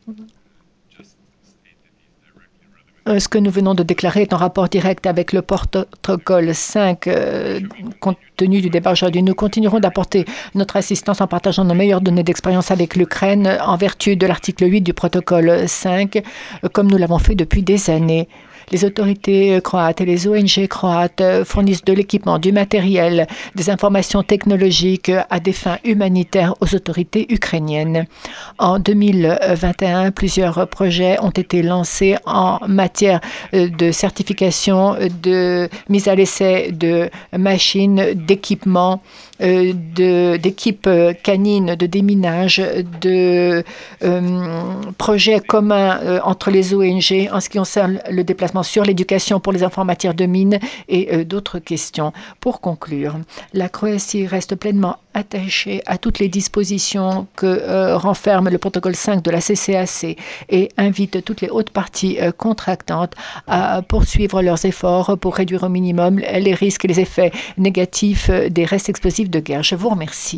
Ce que nous venons de déclarer est en rapport direct avec le protocole 5, compte tenu du débat aujourd'hui. Nous continuerons d'apporter notre assistance en partageant nos meilleures données d'expérience avec l'Ukraine en vertu de l'article 8 du protocole 5, comme nous l'avons fait depuis des années. Les autorités croates et les ONG croates fournissent de l'équipement, du matériel, des informations technologiques à des fins humanitaires aux autorités ukrainiennes. En 2021, plusieurs projets ont été lancés en matière de certification, de mise à l'essai de machines, d'équipements, d'équipes canines de déminage, de projets communs entre les ONG en ce qui concerne le déplacement sur l'éducation pour les enfants en matière de mines et d'autres questions. Pour conclure, la Croatie reste pleinement attachée à toutes les dispositions que renferme le protocole 5 de la CCAC et invite toutes les hautes parties contractantes à poursuivre leurs efforts pour réduire au minimum les risques et les effets négatifs des restes explosifs de guerre. Je vous remercie.